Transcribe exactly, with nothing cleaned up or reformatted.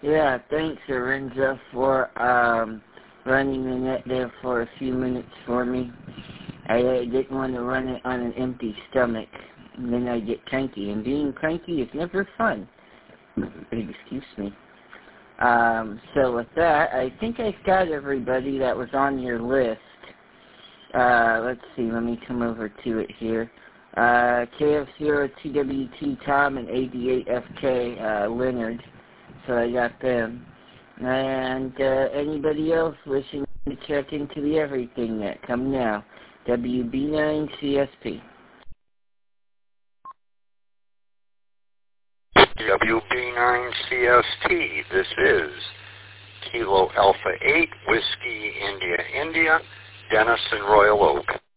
Yeah, thanks, Arinza, for um, running the net there for a few minutes for me. I uh, didn't want to run it on an empty stomach, and then I get cranky, and being cranky is never fun. Excuse me. Um, so with that, I think I've got everybody that was on your list. Uh, let's see, let me come over to it here. Uh, K F zero T W T Tom and A D eight F K uh, Leonard. So I got them. And uh, anybody else wishing to check into the Everything Net, come now. W B nine C S P. W B nine C S T, this is Kilo Alpha eight, Whiskey India India, Dennis and Royal Oak.